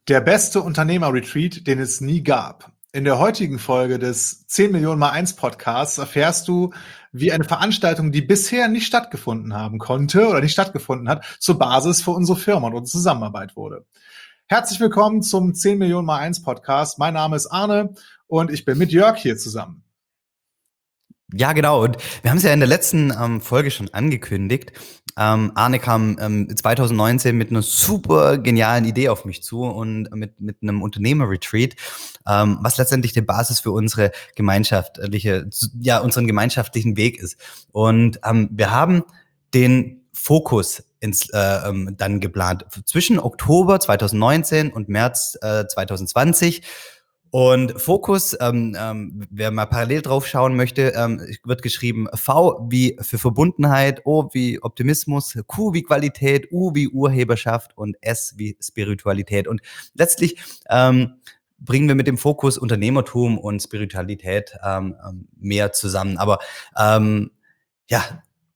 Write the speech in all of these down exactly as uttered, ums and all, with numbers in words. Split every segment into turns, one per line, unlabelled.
Der beste Unternehmer-Retreat, den es nie gab. In der heutigen Folge des zehn Millionen mal eins Podcasts erfährst du, wie eine Veranstaltung, die bisher nicht stattgefunden haben konnte oder nicht stattgefunden hat, zur Basis für unsere Firma und unsere Zusammenarbeit wurde. Herzlich willkommen zum zehn Millionen mal eins Podcast. Mein Name ist Arne und ich bin mit Jörg hier zusammen.
Ja, genau. Und wir haben es ja in der letzten ähm, Folge schon angekündigt. Ähm, Arne kam ähm, zwanzig neunzehn mit einer super genialen Idee auf mich zu und mit mit einem Unternehmer-Retreat, ähm, was letztendlich die Basis für unsere gemeinschaftliche, ja, unseren gemeinschaftlichen Weg ist. Und ähm, wir haben den Fokus ins, äh, ähm, dann geplant zwischen Oktober zwanzig neunzehn und März äh, zwanzig zwanzig. Und Fokus, ähm, ähm, wer mal parallel drauf schauen möchte, ähm, wird geschrieben V wie für Verbundenheit, O wie Optimismus, Q wie Qualität, U wie Urheberschaft und S wie Spiritualität. Und letztlich ähm, bringen wir mit dem Fokus Unternehmertum und Spiritualität ähm, mehr zusammen. Aber ähm, ja,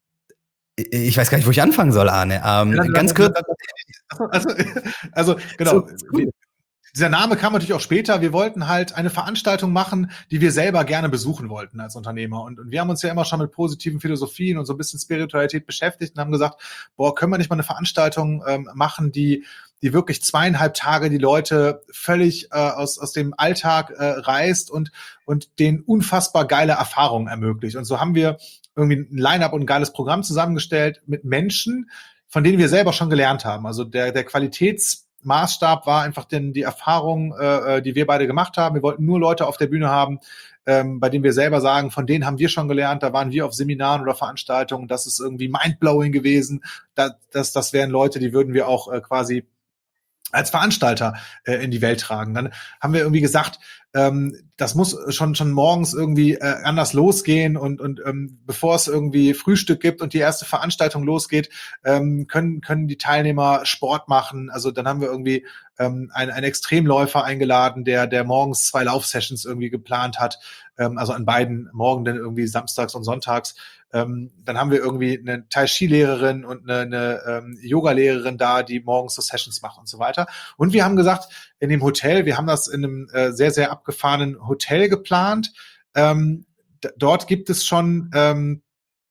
ich weiß gar nicht, wo ich anfangen soll, Arne. Ähm, ja, ganz kurz.
Also, also genau. So, cool. Dieser Name kam natürlich auch später. Wir wollten halt eine Veranstaltung machen, die wir selber gerne besuchen wollten als Unternehmer. Und, und wir haben uns ja immer schon mit positiven Philosophien und so ein bisschen Spiritualität beschäftigt und haben gesagt, boah, können wir nicht mal eine Veranstaltung ähm, machen, die die wirklich zweieinhalb Tage die Leute völlig äh, aus aus dem Alltag äh, reißt und und denen unfassbar geile Erfahrungen ermöglicht. Und so haben wir irgendwie ein Line-up und ein geiles Programm zusammengestellt mit Menschen, von denen wir selber schon gelernt haben. Also der der Qualitäts Maßstab war einfach denn die Erfahrung, äh, die wir beide gemacht haben. Wir wollten nur Leute auf der Bühne haben, ähm, bei denen wir selber sagen, von denen haben wir schon gelernt, da waren wir auf Seminaren oder Veranstaltungen, das ist irgendwie mindblowing gewesen. Das, das, das wären Leute, die würden wir auch äh, quasi als Veranstalter äh, in die Welt tragen. Dann haben wir irgendwie gesagt, ähm, das muss schon schon morgens irgendwie äh, anders losgehen und und ähm, bevor es irgendwie Frühstück gibt und die erste Veranstaltung losgeht, ähm, können können die Teilnehmer Sport machen. Also dann haben wir irgendwie ähm, einen, einen Extremläufer eingeladen, der der morgens zwei Laufsessions irgendwie geplant hat, ähm, also an beiden Morgen irgendwie samstags und sonntags. Ähm, dann haben wir irgendwie eine Tai Chi Lehrerin und eine, eine ähm, Yoga Lehrerin da, die morgens so Sessions machen und so weiter. Und wir haben gesagt, in dem Hotel, wir haben das in einem äh, sehr sehr abgefahrenen Hotel geplant. Ähm, d- dort gibt es schon ähm,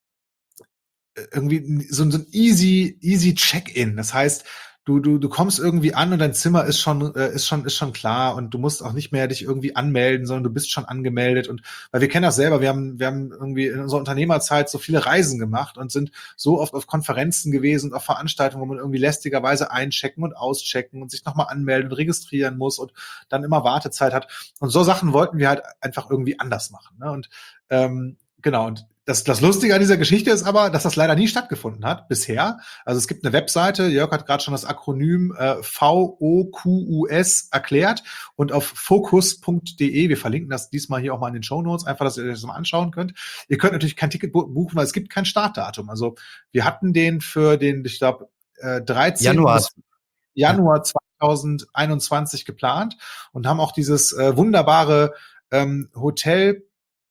irgendwie so, so ein easy easy Check-in. Das heißt, du du du kommst irgendwie an und dein Zimmer ist schon äh, ist schon ist schon klar und du musst auch nicht mehr dich irgendwie anmelden, sondern du bist schon angemeldet. Und weil wir kennen das selber, wir haben wir haben irgendwie in unserer Unternehmerzeit so viele Reisen gemacht und sind so oft auf Konferenzen gewesen und auf Veranstaltungen, wo man irgendwie lästigerweise einchecken und auschecken und sich nochmal anmelden und registrieren muss und dann immer Wartezeit hat. Und so Sachen wollten wir halt einfach irgendwie anders machen. Ne? Und ähm, genau, und das, das Lustige an dieser Geschichte ist aber, dass das leider nie stattgefunden hat bisher. Also es gibt eine Webseite, Jörg hat gerade schon das Akronym äh, V O Q U S erklärt und auf focus punkt de, wir verlinken das diesmal hier auch mal in den Shownotes, einfach, dass ihr euch das mal anschauen könnt. Ihr könnt natürlich kein Ticket buchen, weil es gibt kein Startdatum. Also wir hatten den für den, ich glaube, äh, dreizehnten
Januar.
Januar zwanzig einundzwanzig geplant und haben auch dieses äh, wunderbare ähm, Hotel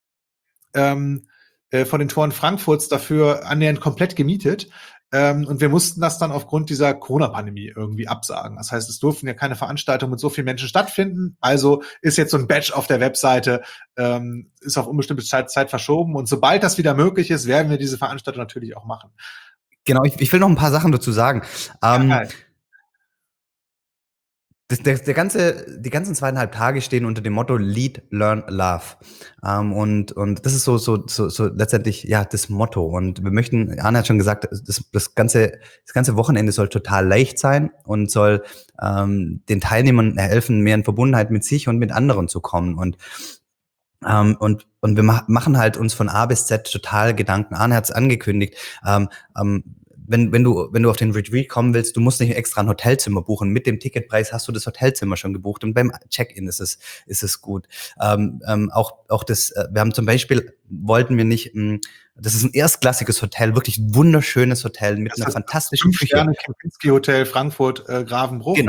ähm, von den Toren Frankfurts dafür annähernd komplett gemietet. Ähm, und wir mussten das dann aufgrund dieser Corona-Pandemie irgendwie absagen. Das heißt, es durften ja keine Veranstaltungen mit so vielen Menschen stattfinden. Also ist jetzt so ein Badge auf der Webseite, ähm, ist auf unbestimmte Zeit, Zeit verschoben. Und sobald das wieder möglich ist, werden wir diese Veranstaltung natürlich auch machen.
Genau, ich, ich will noch ein paar Sachen dazu sagen. Ähm, ja, Das, der, der ganze, die ganzen zweieinhalb Tage stehen unter dem Motto Lead, Learn, Love. Ähm, und, und das ist so, so, so, so letztendlich, ja, das Motto. Und wir möchten, Arne hat schon gesagt, das, das ganze, das ganze Wochenende soll total leicht sein und soll, ähm, den Teilnehmern helfen, mehr in Verbundenheit mit sich und mit anderen zu kommen. Und, ähm, und, und wir ma- machen halt uns von A bis Z total Gedanken. Arne hat es angekündigt, ähm, ähm, Wenn, wenn du, wenn du auf den Retreat kommen willst, du musst nicht extra ein Hotelzimmer buchen. Mit dem Ticketpreis hast du das Hotelzimmer schon gebucht und beim Check-in ist es, ist es gut. Ähm, ähm, auch, auch das, äh, wir haben zum Beispiel, wollten wir nicht, mh, das ist ein erstklassiges Hotel, wirklich wunderschönes Hotel mit das einer fantastischen Küche.
Kempinski Hotel Frankfurt, äh, Gravenbruch.
Genau.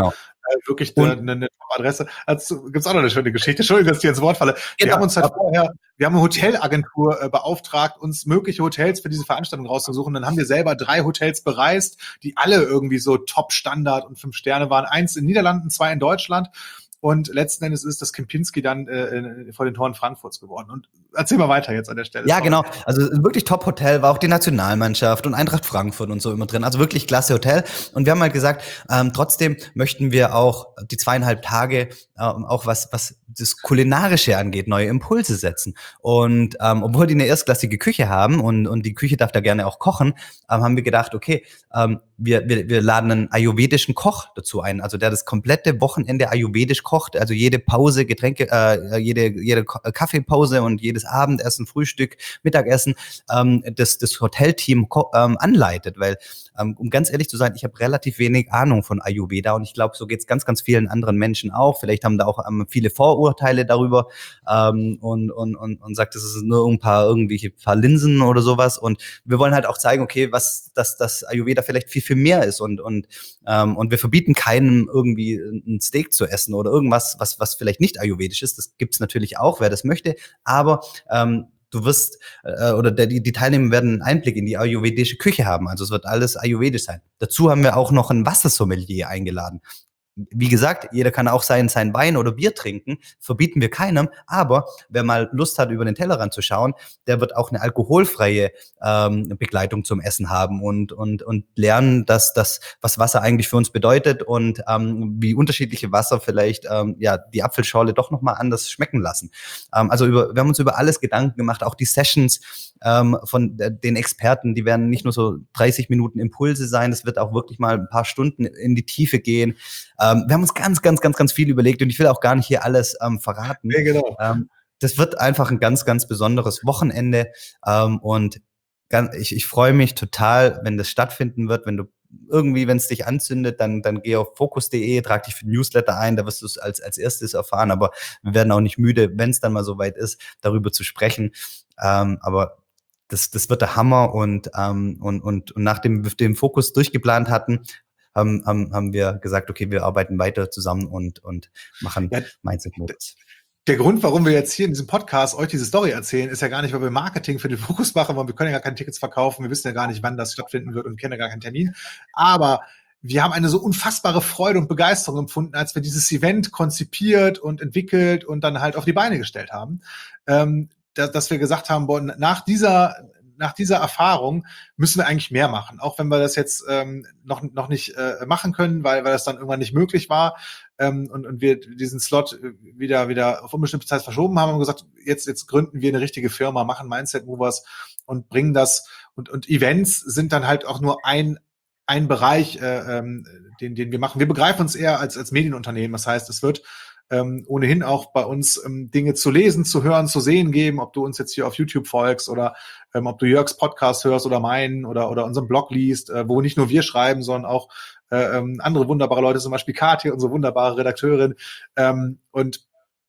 äh, wirklich eine, eine, eine Top-Adresse. Also gibt's auch noch eine schöne Geschichte. Entschuldigung, dass ich dir ins Wort falle. Wir
Genau.
haben uns halt vorher, wir haben eine Hotelagentur äh, beauftragt, uns mögliche Hotels für diese Veranstaltung rauszusuchen. Dann haben wir selber drei Hotels bereist, die alle irgendwie so Top-Standard und fünf Sterne waren. Eins in den Niederlanden, zwei in Deutschland. Und letzten Endes ist das Kempinski dann äh, vor den Toren Frankfurts geworden. Und erzähl mal weiter jetzt an der Stelle.
Ja, genau. Also wirklich Top-Hotel, war auch die Nationalmannschaft und Eintracht Frankfurt und so immer drin. Also wirklich klasse Hotel. Und wir haben halt gesagt, ähm, trotzdem möchten wir auch die zweieinhalb Tage ähm, auch was was das Kulinarische angeht, neue Impulse setzen. Und ähm, obwohl die eine erstklassige Küche haben und und die Küche darf da gerne auch kochen, ähm, haben wir gedacht, okay, ähm, wir, wir wir laden einen ayurvedischen Koch dazu ein, also der das komplette Wochenende ayurvedisch kocht, also jede Pause, Getränke, äh, jede jede Kaffeepause und jedes Abendessen, Frühstück, Mittagessen, ähm, das das Hotelteam ähm, anleitet, weil ähm, um ganz ehrlich zu sein, ich habe relativ wenig Ahnung von Ayurveda und ich glaube, so geht's ganz ganz vielen anderen Menschen auch. Vielleicht haben da auch ähm, viele Vorurteile darüber ähm, und und und und sagt, das ist nur ein paar irgendwelche paar Linsen oder sowas. Und wir wollen halt auch zeigen, okay, was dass das Ayurveda vielleicht viel viel mehr ist und und ähm, und wir verbieten keinem irgendwie ein Steak zu essen oder irgendwas, was was vielleicht nicht ayurvedisch ist. Das gibt's natürlich auch, wer das möchte, aber ähm, du wirst äh, oder der, die, die Teilnehmer werden einen Einblick in die ayurvedische Küche haben. Also es wird alles ayurvedisch sein. Dazu haben wir auch noch einen Wassersommelier eingeladen. Wie gesagt, jeder kann auch sein, sein Wein oder Bier trinken, verbieten wir keinem, aber wer mal Lust hat, über den Tellerrand zu schauen, der wird auch eine alkoholfreie ähm, Begleitung zum Essen haben und und und lernen, dass das, was Wasser eigentlich für uns bedeutet und ähm, wie unterschiedliche Wasser vielleicht ähm, ja die Apfelschorle doch nochmal anders schmecken lassen. Ähm, also über, wir haben uns über alles Gedanken gemacht, auch die Sessions ähm, von den Experten, die werden nicht nur so dreißig Minuten Impulse sein, es wird auch wirklich mal ein paar Stunden in die Tiefe gehen. Ähm, wir haben uns ganz, ganz, ganz, ganz viel überlegt und ich will auch gar nicht hier alles ähm, verraten.
Ja, genau.
Ähm, das wird einfach ein ganz, ganz besonderes Wochenende ähm, und ganz, ich, ich freue mich total, wenn das stattfinden wird, wenn du irgendwie, wenn es dich anzündet, dann, dann geh auf fokus punkt de, trag dich für den Newsletter ein, da wirst du es als, als erstes erfahren, aber wir werden auch nicht müde, wenn es dann mal soweit ist, darüber zu sprechen. Ähm, aber das, das wird der Hammer und, ähm, und, und, und nachdem wir den Fokus durchgeplant hatten, haben, haben, haben wir gesagt, okay, wir arbeiten weiter zusammen und, und machen
Ja,
Mindset-Modus.
Der Grund, warum wir jetzt hier in diesem Podcast euch diese Story erzählen, ist ja gar nicht, weil wir Marketing für den Fokus machen, weil wir können ja gar keine Tickets verkaufen, wir wissen ja gar nicht, wann das stattfinden wird und kennen ja gar keinen Termin. Aber wir haben eine so unfassbare Freude und Begeisterung empfunden, als wir dieses Event konzipiert und entwickelt und dann halt auf die Beine gestellt haben, ähm, dass, dass wir gesagt haben, boah, nach dieser nach dieser Erfahrung müssen wir eigentlich mehr machen, auch wenn wir das jetzt ähm, noch noch nicht äh, machen können, weil weil das dann irgendwann nicht möglich war ähm, und und wir diesen Slot wieder wieder auf unbestimmte Zeit verschoben haben und gesagt, jetzt jetzt gründen wir eine richtige Firma, machen Mindset Movers und bringen das und und Events sind dann halt auch nur ein ein Bereich, äh, ähm, den den wir machen. Wir begreifen uns eher als als Medienunternehmen, das heißt, es wird Ähm, ohnehin auch bei uns ähm, Dinge zu lesen, zu hören, zu sehen geben, ob du uns jetzt hier auf YouTube folgst oder ähm, ob du Jörgs Podcast hörst oder meinen oder oder unseren Blog liest, äh, wo nicht nur wir schreiben, sondern auch äh, ähm, andere wunderbare Leute, zum Beispiel Kathi, unsere wunderbare Redakteurin. Ähm, und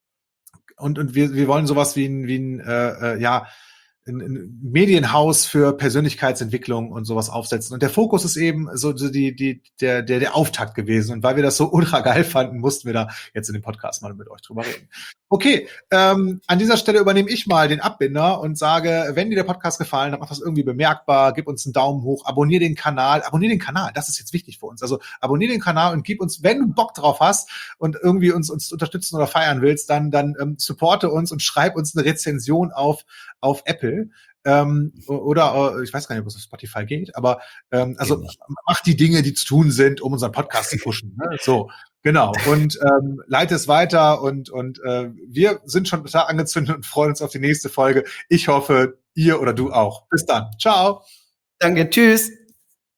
und und wir wir wollen sowas wie ein wie ein äh, äh, ja ein, ein Medienhaus für Persönlichkeitsentwicklung und sowas aufsetzen. Und der Fokus ist eben so, so die, die, der, der, der Auftakt gewesen. Und weil wir das so ultra geil fanden, mussten wir da jetzt in dem Podcast mal mit euch drüber reden. Okay, ähm, an dieser Stelle übernehme ich mal den Abbinder und sage, wenn dir der Podcast gefallen hat, mach das irgendwie bemerkbar, gib uns einen Daumen hoch, abonnier den Kanal, abonnier den Kanal, das ist jetzt wichtig für uns. Also abonnier den Kanal und gib uns, wenn du Bock drauf hast und irgendwie uns, uns unterstützen oder feiern willst, dann, dann ähm, supporte uns und schreib uns eine Rezension auf, auf Apple. Ähm, oder äh, ich weiß gar nicht, ob es auf Spotify geht, aber ähm, also mach die Dinge, die zu tun sind, um unseren Podcast zu pushen. Ne? So, genau. Und ähm, leite es weiter und und äh, wir sind schon total angezündet und freuen uns auf die nächste Folge. Ich hoffe, ihr oder du auch. Bis dann. Ciao.
Danke, tschüss.